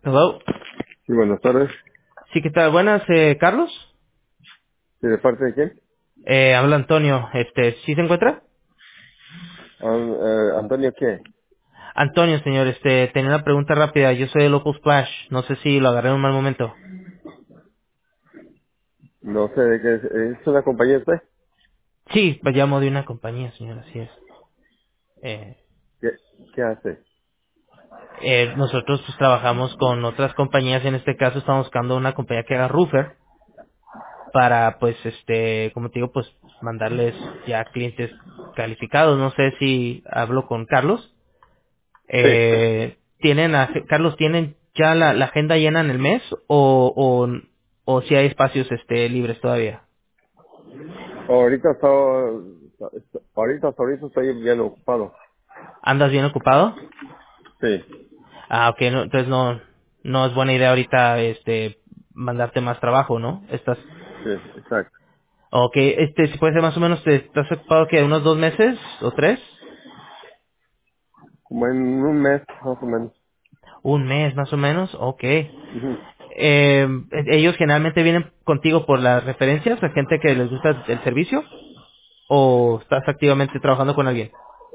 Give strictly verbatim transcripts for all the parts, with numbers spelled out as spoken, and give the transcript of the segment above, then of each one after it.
Hello. Sí, buenas tardes. Sí, ¿qué tal? Buenas, eh, Carlos. ¿Sí, de parte de quién? Eh, habla Antonio. Este, ¿sí se encuentra? An- eh, ¿Antonio qué? Antonio, señor, este, tenía una pregunta rápida. Yo soy de Local Splash. No sé si lo agarré en un mal momento. No sé de qué es. ¿Es una compañía usted? Sí, me llamo de una compañía, señor, así es. Eh, ¿Qué, qué hace? eh, nosotros pues trabajamos con otras compañías. En este caso estamos buscando una compañía que haga roofer para, pues, este, como te digo, pues mandarles ya clientes calificados. No sé si hablo con Carlos. Sí. Eh, ¿tienen, ag- Carlos, tienen ya la, la agenda llena en el mes o, o, o si hay espacios este libres todavía? Ahorita está, está- ahorita, hasta ahorita estoy bien ocupado. ¿Andas bien ocupado? Sí, Ah, ok, no, entonces no, no es buena idea ahorita este mandarte más trabajo, ¿no? Estás, sí, exacto. ok, este, si puede ser más o menos, ¿te- ¿estás ocupado que unos dos meses o tres? Como en un mes, más o menos. Un mes más o menos, ok. Ujú. Eh, ¿Ellos generalmente vienen contigo por las referencias, la gente que les gusta el servicio? ¿O estás activamente trabajando con alguien?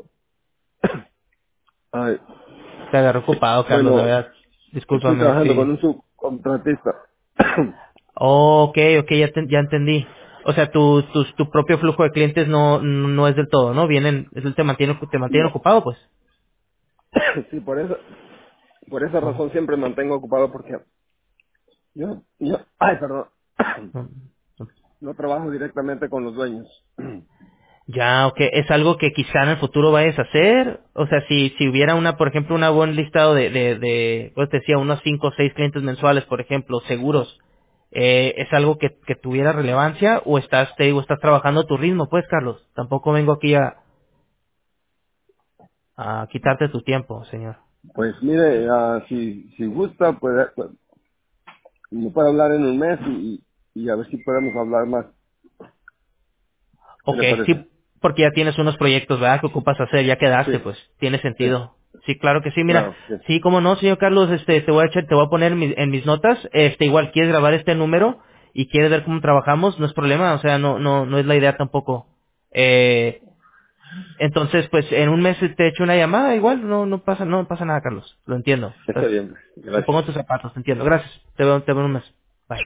Ay, Te agarró ocupado, Carlos, de bueno, verdad. estoy Discúlpame, trabajando con sí. un subcontratista. Oh, ok, ok, ya, te- ya entendí. O sea, tu, tu, tu propio flujo de clientes no, no es del todo, ¿no? Vienen, es- te mantiene, te mantienen No. ocupado, pues. Sí, por eso, por esa Oh, razón siempre me mantengo ocupado porque yo, yo, ay, perdón, no. no trabajo directamente con los dueños. Ya, ok. ¿Es algo que quizá en el futuro vayas a hacer? O sea, si, si hubiera una, por ejemplo, una buen listado de, de, de, pues te decía, unos cinco o seis clientes mensuales, por ejemplo, seguros, eh, ¿es algo que, que tuviera relevancia o estás, te digo, estás trabajando a tu ritmo, pues, Carlos? Tampoco vengo aquí a, a quitarte tu tiempo, señor. Pues mire, ah, si, si gusta, puede, pues, me puede hablar en un mes y, y a ver si podemos hablar más. ¿Qué Ok, le parece? sí, porque ya tienes unos proyectos, ¿verdad? Que ocupas hacer, ya quedaste, Sí, pues, tiene sí, sentido. Sí, claro que sí, mira, claro, sí. sí, como no, señor Carlos, este, te voy a echar, te voy a poner en mis, en mis notas, este, igual, quieres grabar este número y quieres ver cómo trabajamos, no es problema, o sea, no, no, no es la idea tampoco. Eh, entonces, pues, en un mes te echo una llamada, igual, no, no pasa, no pasa nada, Carlos, lo entiendo. Está Estás- bien, me gracias. pongo tus zapatos, te entiendo, gracias, te veo, te veo en un mes.